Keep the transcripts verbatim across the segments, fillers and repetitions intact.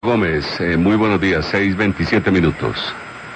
Gómez, eh, muy buenos días, seis veintisiete minutos.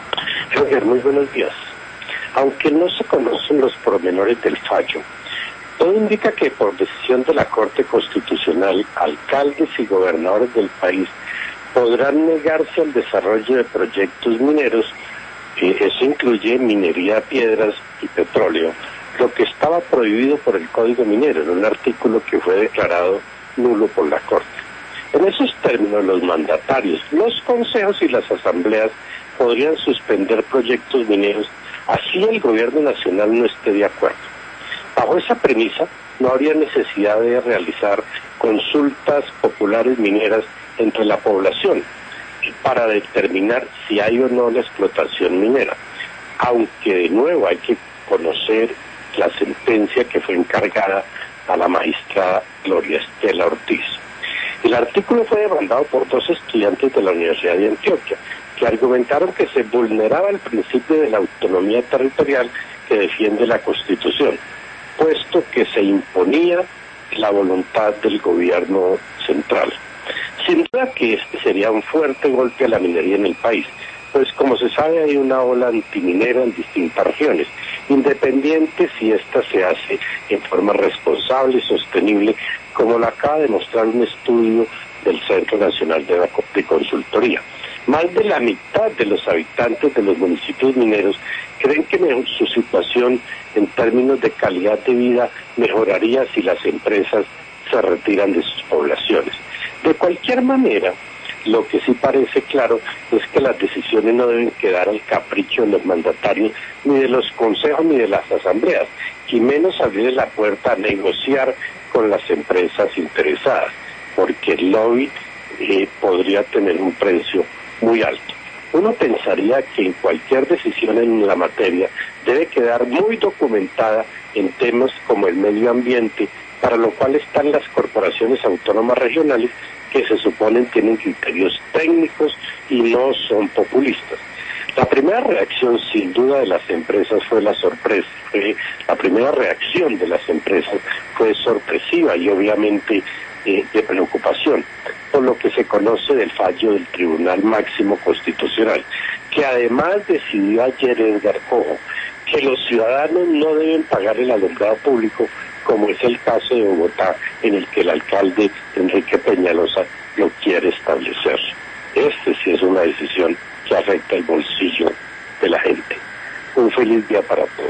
Roger, muy buenos días. Aunque no se conocen los pormenores del fallo, todo indica que por decisión de la Corte Constitucional, alcaldes y gobernadores del país podrán negarse al desarrollo de proyectos mineros, eh, eso incluye minería de piedras y petróleo, lo que estaba prohibido por el Código Minero, en un artículo que fue declarado nulo por la Corte. En esos términos, los mandatarios, los consejos y las asambleas podrían suspender proyectos mineros, así el gobierno nacional no esté de acuerdo. Bajo esa premisa, no habría necesidad de realizar consultas populares mineras entre la población para determinar si hay o no la explotación minera, aunque de nuevo hay que conocer la sentencia que fue encargada a la magistrada Gloria Estela Ortiz. El artículo fue demandado por dos estudiantes de la Universidad de Antioquia, que argumentaron que se vulneraba el principio de la autonomía territorial que defiende la Constitución, puesto que se imponía la voluntad del gobierno central. Sin duda que este sería un fuerte golpe a la minería en el país, pues como se sabe hay una ola antiminera en distintas regiones, independiente si esta se hace en forma responsable y sostenible, como lo acaba de mostrar un estudio del Centro Nacional de, de Consultoría. Más de la mitad de los habitantes de los municipios mineros creen que su situación en términos de calidad de vida mejoraría si las empresas se retiran de sus poblaciones. De cualquier manera, lo que sí parece claro es que las decisiones no deben quedar al capricho de los mandatarios, ni de los consejos, ni de las asambleas, y menos abrir la puerta a negociar con las empresas interesadas, porque el lobby eh, podría tener un precio muy alto. Uno pensaría que en cualquier decisión en la materia debe quedar muy documentada en temas como el medio ambiente, para lo cual están las corporaciones autónomas regionales que se suponen tienen criterios técnicos y no son populistas. La primera reacción sin duda de las empresas fue la sorpresa, fue, la primera reacción de las empresas fue sorpresiva y obviamente eh, de preocupación, por lo que se conoce del fallo del Tribunal Máximo Constitucional, que además decidió ayer, Edgar Cojo, que los ciudadanos no deben pagar el alumbrado público, como es el caso de Bogotá, en el que el alcalde Enrique Peñalosa lo quiere establecer. Este sí es una decisión que afecta el bolsillo de la gente. Un feliz día para todos.